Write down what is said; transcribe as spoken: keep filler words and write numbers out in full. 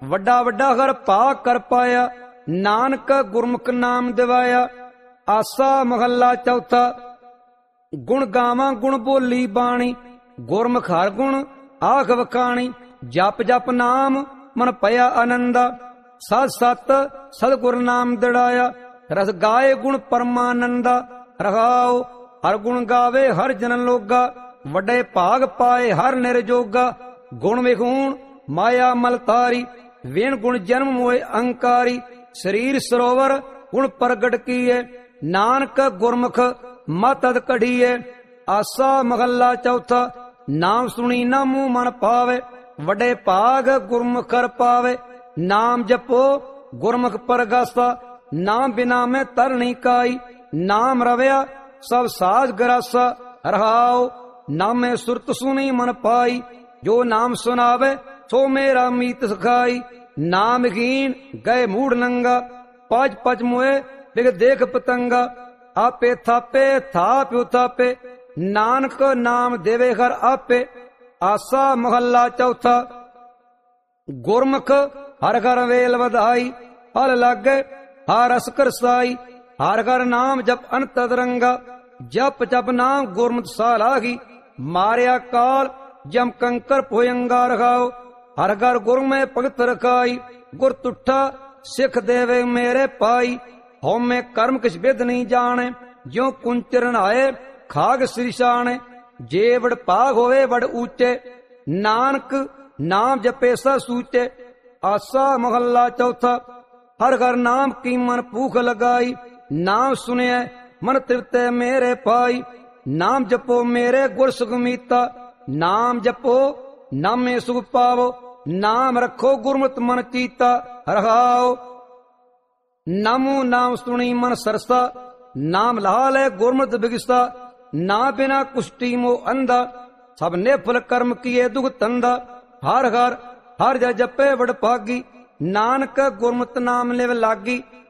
ਵੱਡਾ ਵੱਡਾ ਹਰ ਭਾ ਕਰ ਪਾਇਆ। ਨਾਨਕ ਗੁਰਮੁਖ ਨਾਮ ਦਿਵਾਇਆ। ਆਸਾ ਮਹੱਲਾ ਚੌਥਾ। ਗੁਣ ਗਾਵਾਂ ਗੁਣ ਬੋਲੀ ਬਾਣੀ, ਗੁਰਮੁਖ ਹਰ ਗੁਣ ਆਖ ਵਖਾਣੀ। ਜਪ ਜਪ ਨਾਮ ਮਨ ਭਇਆ ਆਨੰਦਾ, ਸਤ ਸਤ ਸਤਿਗੁਰ ਨਾਮ ਦਿੜਾਇਆ। ਰਸ ਗਾਏ ਗੁਣ ਪਰਮਾਨੰਦਾ, ਰਹਾਉ ਹਰ ਗੁਣ ਗਾਵੇ ਹਰ ਜਨ ਲੋਗਾ। ਵੱਡੇ ਭਾਗ ਪਾਏ ਹਰ ਨਿਰਜੋਗਾ, ਗੁਣ ਵਿਗੂਣ ਮਾਇਆ ਮਲ ਤਾਰੀ। ਵੇਣ ਗੁਣ ਜਨਮ ਮੋਏ ਅਹੰਕਾਰੀ, ਸਰੀਰ ਸਰੋਵਰ ਗੁਣ ਪ੍ਰਗਟ ਕੀਏ। ਨਾਨਕ ਗੁਰਮੁਖ ਮਤ ਅਦ ਕਢੀਏ। ਆਸਾ ਮਹੱਲਾ ਚੌਥਾ। ਨਾਮ ਸੁਣੀ ਨਾ ਮੂੰਹ ਮਨ ਪਾਵੇ, ਵੱਡੇ ਭਾਗ ਗੁਰਮੁਖ ਕਰ ਪਾਵੇ। ਨਾਮ ਜਪੋ ਗੁਰਮੁਖ ਪਰਗਾਸਾ, ਨਾਮ ਬਿਨਾ ਮੈਂ ਤਰਣੀ ਕਾਈ। ਨਾਮ ਰਵਿਆ ਸਭ ਸਾਜ ਗਰਾਸਾ, ਰਹਾਉ ਨਾਮੇ ਸੁਰਤ ਸੁਣੀ ਮਨ ਪਾਈ। ਜੋ ਨਾਮ ਸੁਨਾਵੇ ਸੋ ਮੇਰਾ ਮੀਤ ਸਖਾਈ। ਨਾਮ ਹੀਨ ਗਏ ਮੂੜ ਨੰਗਾ, ਪਜ ਪਜ ਮੋਏ ਬਿਗ ਦੇਖ ਪਤੰਗਾ। ਆਪੇ ਥਾਪੇ ਥਾਪਿ ਥਾਪੇ, ਨਾਨਕ ਨਾਮ ਦੇਵੇ ਹਰ ਆਪੇ। ਆਸਾ ਮਹੱਲਾ ਚੌਥਾ। ਗੁਰਮੁਖ ਹਰ ਘਰ ਵੇਲ ਵਧਾਈ, ਫਲ ਲਾਗੇ ਹਰ ਰਸ ਕਰਸਾਈ। ਹਰ ਘਰ ਨਾਮ ਜਪ ਅਨੰਤ ਰੰਗਾ, ਜਪ ਜਪ ਨਾਮ ਗੁਰਮਤਿ ਸਾ ਲਾਗੀ। ਮਾਰਿਆ ਕਾਲ ਜਮ ਕੰਕਰ ਭੁਯੰਗਾ, ਰਖਾਓ ਹਰ ਘਰ ਗੁਰ ਮੈਂ ਭਗਤ ਰਖਾਈ। ਗੁਰ ਤੁਠਾ ਸਿੱਖ ਦੇਵੇ ਮੇਰੇ ਪਾਈ, ਹਉਮੈ ਕਰਮ ਕਿਛ ਵਿਦ ਨਹੀਂ ਜਾਣੇ। ਜਿਉ ਕੁੰਚਰਨ ਆਏ ਖਾਗ ਸ੍ਰਿਸ਼ਾਣੇ, ਜੇ ਵਡ ਭਾਗ ਹੋਵੇ ਵਡ ਊਚੇ। ਨਾਨਕ ਨਾਮ ਜਪੇ ਸਾ ਸੂਚੇ। ਆਸਾ ਮਹੱਲਾ ਚੌਥਾ। ਹਰ ਘਰ ਨਾਮ ਕੀ ਮਨ ਭੂਖ ਲਗਾਈ, ਨਾਮ ਸੁਣਿਐ ਮਨ ਤ੍ਰਿਪਤੈ ਮੇਰੇ ਪਾਈ। ਨਾਮ ਜਪੋ ਮੇਰੇ ਗੁਰ ਸੁਖਮੀਤਾ, ਨਾਮ ਜਪੋ ਨਾਮੇ ਸੁਖ ਪਾਵੋ। ਨਾਮ ਰੱਖੋ ਗੁਰਮਤਿ ਮਨ ਚੀਤਾ, ਰਹਾਓ ਨਾਮੋ ਨਾਮ ਸੁਣੀ ਮਨ ਸਰਸਾ। ਨਾਮ ਲਾ ਲੈ ਗੁਰਮਤਿ ਬਿਗਸਾ, ਨਾ ਬਿਨਾ ਕੁਸ਼ਟੀ ਮੋ ਅੰਧਾ। ਸਭ ਨਿਫਲ ਕਰਮ ਕੀਏ ਦੁਖ ਤੰਦਾ, ਹਰ ਹਰ ਹਰ ਜਾ ਜਪੇ ਵਡ ਭਾਗੀ। ਨਾਨਕ ਗੁਰਮਤਿ ਨਾਮ ਲਿਵ ਲਾਗੀ।